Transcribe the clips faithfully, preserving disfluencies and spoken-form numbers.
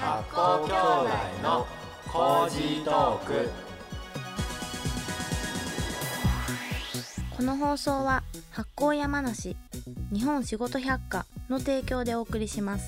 発酵兄弟のコージートーク。 この放送は発酵山梨日本仕事百科の提供でお送りします。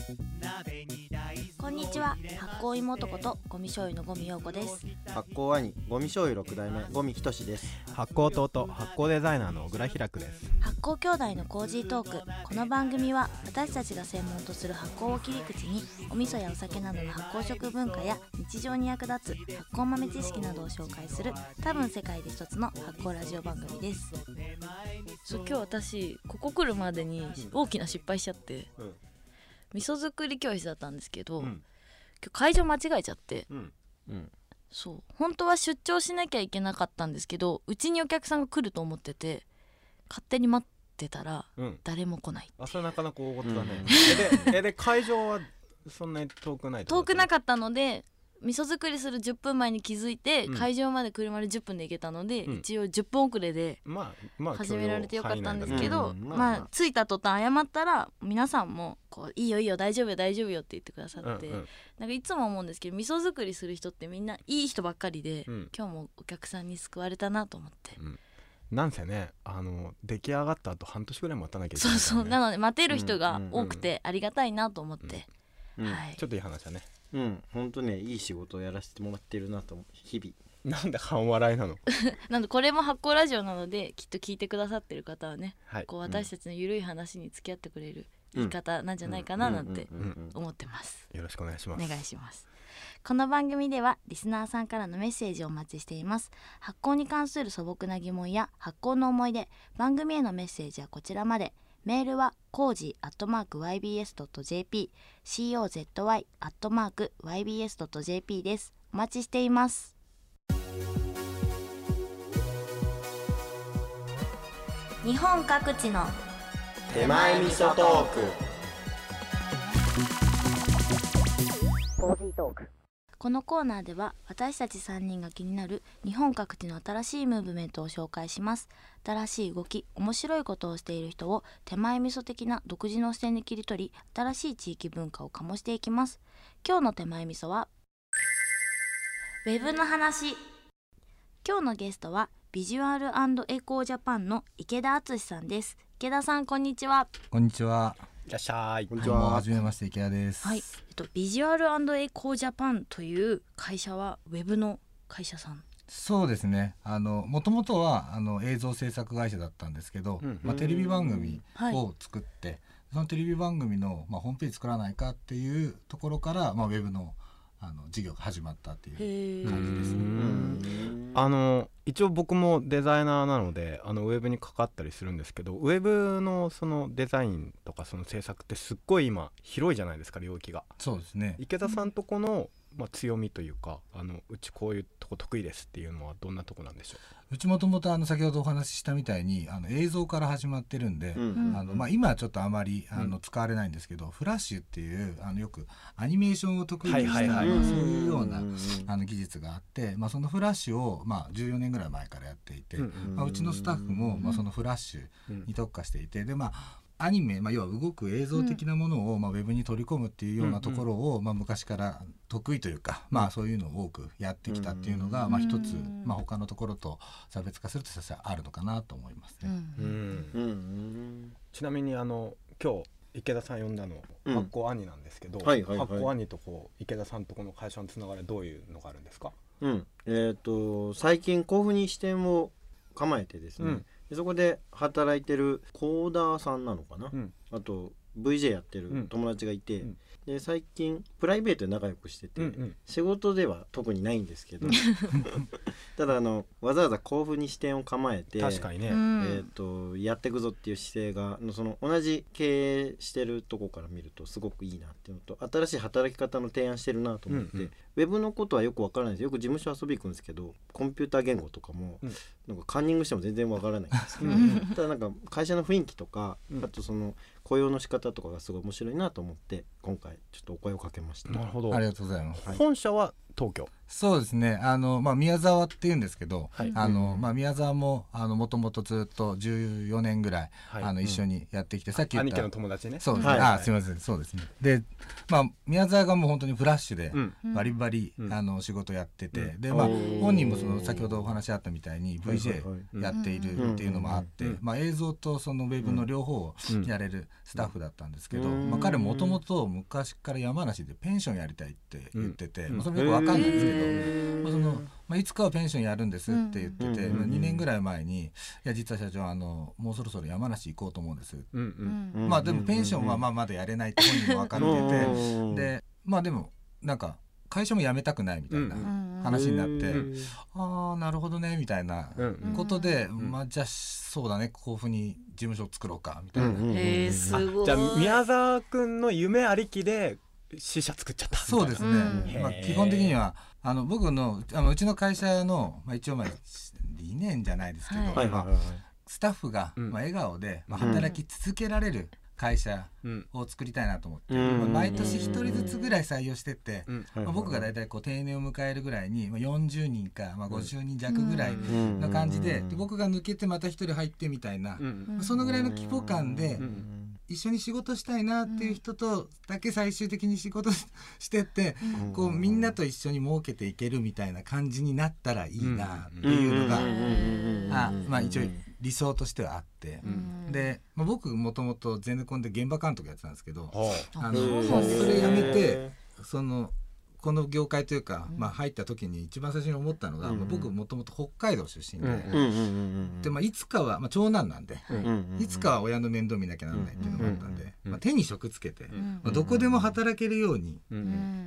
こんにちは、発酵妹ことゴミ醤油の五味陽子です。 発酵兄ゴミ醤油六代目五味仁です。 発酵弟発酵デザイナーの小倉平久です。 発酵兄弟のコージートーク。この番組は私たちが専門とする発酵を切り口にお味噌やお酒などの発酵食文化や日常に役立つ発酵豆知識などを紹介する多分世界で一つの発酵ラジオ番組です。 そう、今日私ここ来るまでに大きな失敗しちゃって、うん、味噌作り教室だったんですけど、うん、今日会場間違えちゃって、うんうん、そう本当は出張しなきゃいけなかったんですけど、うちにお客さんが来ると思ってて勝手に待ってたら、うん、誰も来ない。 あ、それなかなか大事だね、うん、で, で会場はそんなに遠くないと遠くなかったので、味噌作りするじゅっぷんまえに気づいて、うん、会場まで車でじゅっぷんで行けたので、うん、一応じゅっぷん遅れで始められてよかったんですけど、まあまあ、着いた途端謝ったら皆さんもこういいよいいよ大丈夫よ大丈夫よって言ってくださって、うんうん、なんかいつも思うんですけど、味噌作りする人ってみんないい人ばっかりで、うん、今日もお客さんに救われたなと思って、うん、 なんせね、あの出来上がった後半年ぐらい待たなきゃいけない、ね、 そうそう、なので待てる人が多くてありがたいなと思って、 うんうんはい、ちょっといい話だね。 うん、本当ね、いい仕事をやらせてもらってるなと思う、日 々。なんで半笑いなのなんでこれも発酵ラジオなので、きっと聞いてくださってる方はね、はい、こう私たちのゆるい話に付き合ってくれる言い方なんじゃないかななんて思ってます。 よろしくお願いします。 お願いします。 この番組ではリスナーさんからのメッセージをお待ちしています。発酵に関する素朴な疑問や発酵の思い出、番組へのメッセージはこちらまで。メールはコージーアットマーク ワイビーエスドットジェーピー コージーアットマーク ワイビーエスドットジェーピー です。お待ちしています。日本各地の手前味噌トーク。 コージートーク。このコーナーでは私たちさんにんが気になる日本各地の新しいムーブメントを紹介します。新しい動き、面白いことをしている人を手前味噌的な独自の視点で切り取り、新しい地域文化を醸していきます。今日の手前味噌はウェブの話。今日のゲストはビジュアル&エコージャパンの池田敦さんです。池田さん、こんにちは。 こんにちは。 いらっしゃい。 こんにちは。はじめまして、池田です。 はい、えっと、ビジュアル&エコージャパンという会社はウェブの会社さん。 そうですね、あのもともとはあの映像制作会社だったんですけど、うんまあ、テレビ番組を作って、はい、そのテレビ番組の、まあ、ホームページ作らないかっていうところから、まあ、ウェブのあの事業が始まったっていう感じですね。 あの一応僕もデザイナーなので、あのウェブにかかったりするんですけど、ウェブのそのデザインとかその制作ってすっごい今広いじゃないですか、領域が。 そうですね。 池田さんとこの、まあ、強みというか、あのうちこういうとこ得意ですっていうのはどんなとこなんでしょう。うちもともとあの先ほどお話ししたみたいにあの映像から始まってるんで、うんあのまあ、今はちょっとあまりあの使われないんですけど、うん、フラッシュっていうあのよくアニメーションを得意にした、はいはいはいまあ、そういうようなあの技術があって、まあ、そのフラッシュを、まあ、じゅうよねんぐらい前からやっていて、うんまあ、うちのスタッフも、まあ、そのフラッシュに特化していて、でまあアニメ、まあ、要は動く映像的なものを、まあ、ウェブに取り込むっていうようなところを、うんまあ、昔から得意というか、まあ、そういうのを多くやってきたっていうのが、まあ、一つ、まあ、他のところと差別化するとしたらあるのかなと思いますね。うんうんうん、ちなみにあの今日池田さん呼んだの、うん、発酵兄なんですけど、はいはいはい、発酵兄とこう池田さんとこの会社のつながりはどういうのがあるんですか。 うんえー、と最近甲府に支店を構えてですね、うんでそこで働いてるコーダーさんなのかな、うん、あと ブイジェー やってる友達がいて、うん、で最近プライベートで仲良くしてて、うんうん、仕事では特にないんですけどただあのわざわざ甲府に支店を構えて確かにね、 えー、とやっていくぞっていう姿勢がその同じ経営してるとこから見るとすごくいいなっていうのと、新しい働き方の提案してるなと思って、うんうん、ウェブのことはよくわからないです。よく事務所遊び行くんですけど、コンピューター言語とかも、うん、なんかカンニングしても全然わからないんですけどただなんか会社の雰囲気とか、うん、あとその雇用の仕方とかがすごい面白いなと思って今回ちょっとお声をかけました。 なるほど、 ありがとうございます。 本社は東京。 そうですね、あの、まあ、宮沢っていうんですけど、はい、あのまあ、宮沢ももともとずっとじゅうよねんぐらい、はい、あの一緒にやってきて、うん、さっき言った兄貴の友達ね。 そうですね、はい、あ、すみません、そうですね。で、まあ、宮沢がもう本当にフラッシュでバリバリ、うん、あの仕事やってて、うん、で、まあ、本人もその先ほどお話あったみたいに ブイジェー やっているっていうのもあって、まあ、映像とそのウェブの両方をやれるスタッフだったんですけど、まあ、彼もともと昔から山梨でペンションやりたいって言ってて、まあ、それよくわかんないんですけど、まあ、そのまあ、いつかはペンションやるんですって言ってて、うん、にねんぐらい前に、いや実は社長、あのもうそろそろ山梨行こうと思うんです、うんうん、まあでもペンションはまあまだやれないって本人も分かってて、でまあでもなんか会社も辞めたくないみたいな話になって、うん、ああなるほどねみたいなことで、うん、まあじゃあそうだね、こういうふうに事務所を作ろうかみたいな、うん、 へーすごい。 じゃあ宮沢くんの夢ありきで支社作っちゃったみたいな。 そうですね、まあ、基本的にはあの僕のあのうちの会社の、まあ、一応まあ理念じゃないですけど、はいまあ、スタッフが、まあ、笑顔で、まあ、働き続けられる会社を作りたいなと思って、うんまあ、毎年ひとりずつぐらい採用してって、うんまあ、僕がだいたいこう定年を迎えるぐらいに、まあ、よんじゅうにんか、まあ、ごじゅうにん弱ぐらいの感じ で, で僕が抜けてまたひとり入ってみたいな、まあ、そのぐらいの規模感で一緒に仕事したいなっていう人とだけ最終的に仕事してって、うん、こうみんなと一緒に儲けていけるみたいな感じになったらいいなっていうのが、あ、まあ、一応理想としてはあって、うん、で、まあ、僕もともとゼネコンで現場監督やってたんですけど、あのそれやめてそのこの業界というか、まあ、入った時に一番最初に思ったのが、うんまあ、僕もともと北海道出身で、で、まあ、いつかは、まあ、長男なんで、うん、いつかは親の面倒見なきゃならないっていうのがあったんで、まあ、手に職つけて、まあ、どこでも働けるように、うん、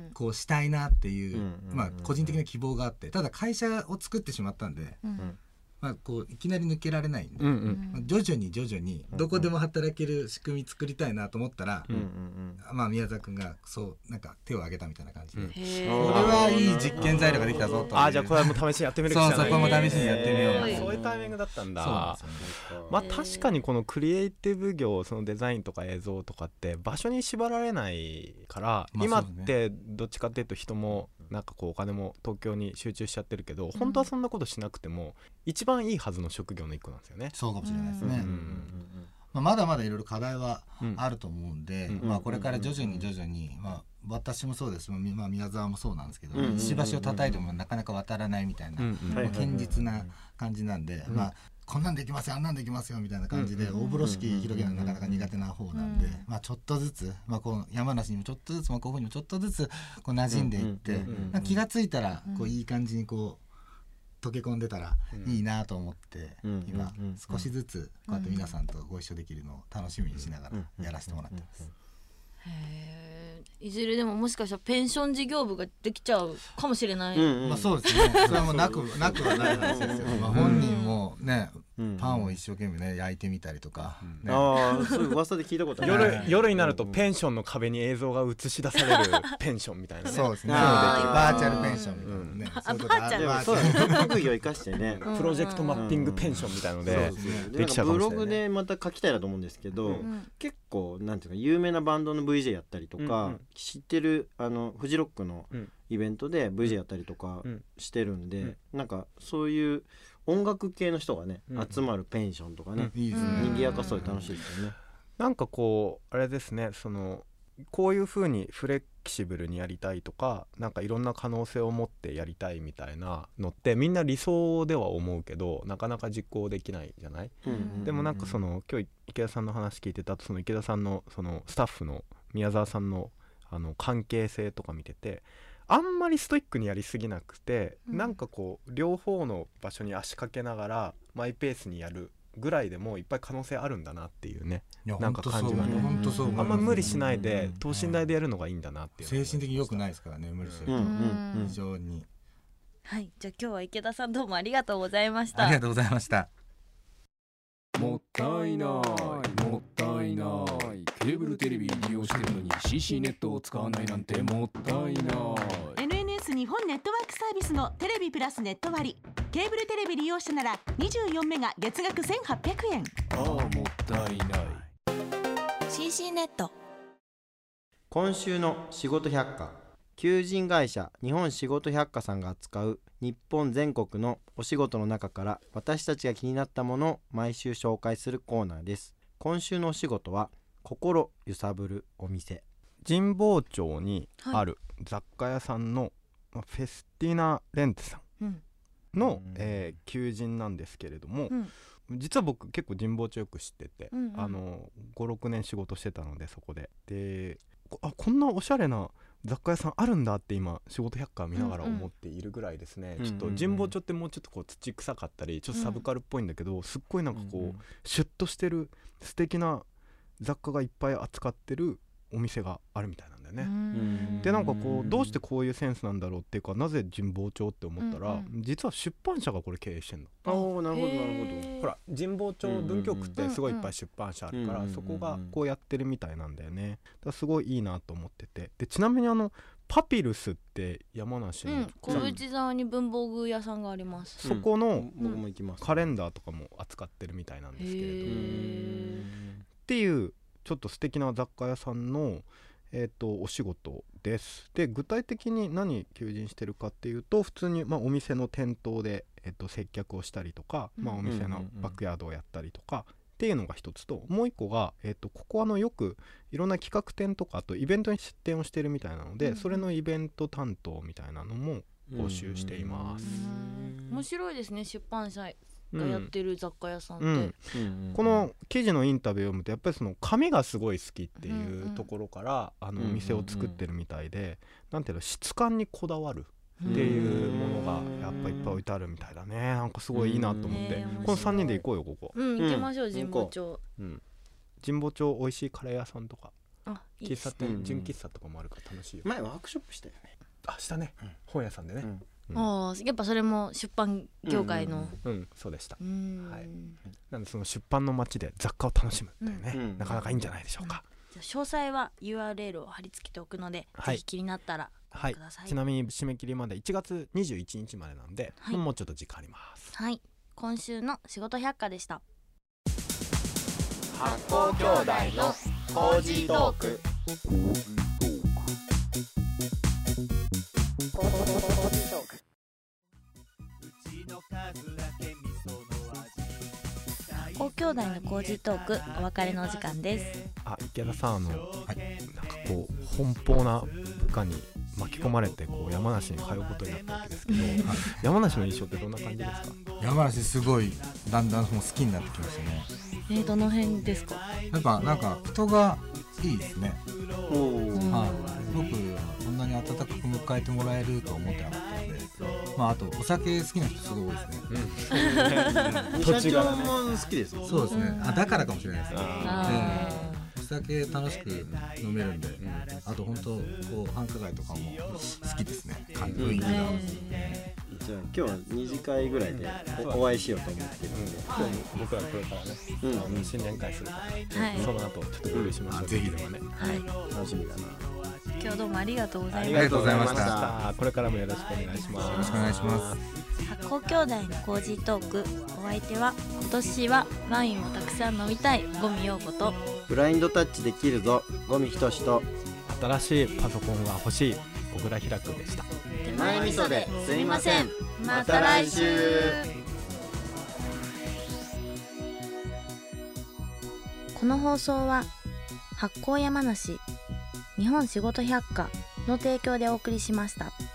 こうしたいなっていう、まあ、個人的な希望があって、ただ会社を作ってしまったんで、うんまあ、こういきなり抜けられないんで、うんうんまあ、徐々に徐々にどこでも働ける仕組み作りたいなと思ったら、うんうんうんまあ、宮沢くんがそうなんか手を挙げたみたいな感じで、うん、これはいい実験材料ができたぞと。 あじゃあこれも試しにやってみるそうそこも試しにやってみよう、 そういうタイミングだったんだ。そうですよね。まあ確かにこのクリエイティブ業、そのデザインとか映像とかって場所に縛られないから、まあ、今ってどっちかっていうと人もなんかこうお金も東京に集中しちゃってるけど、本当はそんなことしなくても一番いいはずの職業の一個なんですよね。 そうかもしれないですね、うんうんまあ、まだまだいろいろ課題はあると思うんで、うんまあ、これから徐々に徐々に、まあ、私もそうです、まあ、宮沢もそうなんですけど、うん、石橋を叩いてもなかなか渡らないみたいな、うんまあ、堅実な感じなんで、まあこんなんできますよあんなんできますよみたいな感じで大風呂敷広げるのなかなか苦手な方なんで、まあ、ちょっとずつ、まあ、こう山梨にもちょっとずつ、まあ、こういうふうにもちょっとずつこう馴染んでいって、まあ、気がついたらこういい感じにこう溶け込んでたらいいなと思って、今少しずつこうやって皆さんとご一緒できるのを楽しみにしながらやらせてもらってます。 へいずれでももしかしたらペンション事業部ができちゃうかもしれない、うんうん、まあそうですねそれはもうなくなくはない話ですよ、まあ、本人もね、うん、パンを一生懸命ね焼いてみたりとか、 ね、ああそういう噂で聞いたことある夜, 夜になるとペンションの壁に映像が映し出されるペンションみたいな、ね、 そうですねバーチャルペンションみたいなね、うん、そういうことあるバーチャル特技を生かしてねプロジェクトマッピングペンションみたいのでできちゃうかもしれない、ね、 ブログでまた書きたいなと思うんですけど、うん、結構なんていうか有名なバンドの ブイジェー やったりとか、うんうん、知ってるあのフジロックのイベントで ブイジェー やったりとかしてるんで、うん、なんかそういう音楽系の人がね、うん、集まるペンションとかね、うん、いいですね、賑やかそうで楽しいですよね。 なんかこうあれですね、そのこういう風にフレキシブルにやりたいとか、なんかいろんな可能性を持ってやりたいみたいなのってみんな理想では思うけどなかなか実行できないじゃない、うんうんうんうん、でもなんかその今日池田さんの話聞いてたと、その池田さんのそのスタッフの宮沢さんのあの関係性とか見てて、あんまりストイックにやりすぎなくて、うん、なんかこう両方の場所に足掛けながらマイペースにやるぐらいでもいっぱい可能性あるんだなっていうね、なんか感じがね、あんま無理しないで等身大でやるのがいいんだなっていう、 精神的に良くないですからね、無理すると、うんうん、非常に。 はい、じゃあ今日は池田さんどうもありがとうございました。 ありがとうございました。 もったいないもったいない、ケーブルテレビ利用してるのに シーシー ネットを使わないなんてもったいない。 エヌエヌエス 日本ネットワークサービスのテレビプラスネット割、ケーブルテレビ利用者ならにじゅうよんメガ月額せんはっぴゃくえん。 ああもったいない。 シーシー ネット。 今週の仕事百科。 求人会社日本仕事百科さんが扱う日本全国のお仕事の中から私たちが気になったものを毎週紹介するコーナーです。今週のお仕事は心揺さぶるお店。 神保町にある雑貨屋さんの、はい、フェスティナ・レンテさんの、うんえー、求人なんですけれども、うん実は僕結構神保町よく知ってて、うんうん、あのごろくねん仕事してたのでそこでであこんなおしゃれな雑貨屋さんあるんだって今仕事百科見ながら思っているぐらいですね、うんうん、ちょっと神保町ってもうちょっとこう土臭かったりちょっとサブカルっぽいんだけど、うん、すっごいなんかこう、うんうん、シュッとしてる素敵な雑貨がいっぱい扱ってるお店があるみたいなんだよね。でなんかこうどうしてこういうセンスなんだろうっていうかなぜ神保町って思ったら、うんうん、実は出版社がこれ経営してんの。 ああなるほどなるほど。 ほら神保町文京区ってすごいいっぱい出版社あるから、うんうん、そこがこうやってるみたいなんだよね。だからすごいいいなと思っててでちなみにあのパピルスって山梨の、うん、 小内沢に文房具屋さんがあります。 そこのカレンダーとかも扱ってるみたいなんですけれどもっていうちょっと素敵な雑貨屋さんのえー、とお仕事です。で具体的に何求人してるかっていうと普通に、まあ、お店の店頭で、えー、と接客をしたりとか、うんまあ、お店のバックヤードをやったりとか、うんうんうん、っていうのが一つともう一個が、えー、とここはのよくいろんな企画展とかあとイベントに出展をしてるみたいなので、うんうん、それのイベント担当みたいなのも募集しています。 面白いですね出版社がやってる雑貨屋さんって、 うんうん、この記事のインタビューを読むとやっぱりその紙がすごい好きっていうところから、うんうん、あのお店を作ってるみたいで、うんうん、なんていうの質感にこだわるっていうものがやっぱいっぱい置いてあるみたいだね。なんかすごいいいなと思って、このさんにんで行こうよここ。 うん行きましょう神保町、 うん、神保町美味しいカレー屋さんとかあいい喫茶店純喫茶とかもあるから楽しいよ。 前ワークショップしたよね。 あしたね、うん、本屋さんでね、うんうん、あやっぱそれも出版業界の、 うん、うんうん、そうでした。うんはい、なのでその出版の街で雑貨を楽しむっていうね、うん、なかなかいいんじゃないでしょうか、 うん、じゃあ詳細は ユーアールエル を貼り付けておくので、はい、ぜひ気になったらご覧ください、 はい、ちなみに締め切りまでいちがつにじゅういちにちまでなんで、はい、もうちょっと時間あります。 はい今週の仕事百科でした。 発酵兄弟のコージートーク。 発酵兄弟のコージートークお別れのお時間です。 あ池田さんあの、はい、なんかこう奔放な部下に巻き込まれてこう山梨に通うことになったわけですけど、はい、山梨の印象ってどんな感じですか？ 山梨すごいだんだんもう好きになってきましたね。 えー、どの辺ですか？ やっぱなんか人がいいですね。おー、はい、僕こんなに温かく迎えてもらえると思ってなかったので、まああとお酒好きな人すごい多いですね。 うん、土地がも好きですよ。 そうですね。あだからかもしれないですね。お酒楽しく飲めるんで、うん、あと本当こう繁華街とかも好きですね。雰囲気が。 じゃあ今日はにじかいぐらいで お, お会いしようと思ってるんで、 今日僕はこれからね、うんうん、新年会するから、はい、その後ちょっと合流しましょう、うん、ぜひでもね、 はい、 楽しみだな。 今日どうもありがとうございました。 ありがとうございました。 これからもよろしくお願いします。 よろしくお願いします。 発酵兄弟のコージートーク、お相手は今年はワインをたくさん飲みたい五味陽子とブラインドタッチできるぞ五味仁と新しいパソコンが欲しい小倉平くでした。 手前味噌ですみません。また来週。 この放送は発酵山梨日本仕事百科の提供でお送りしました。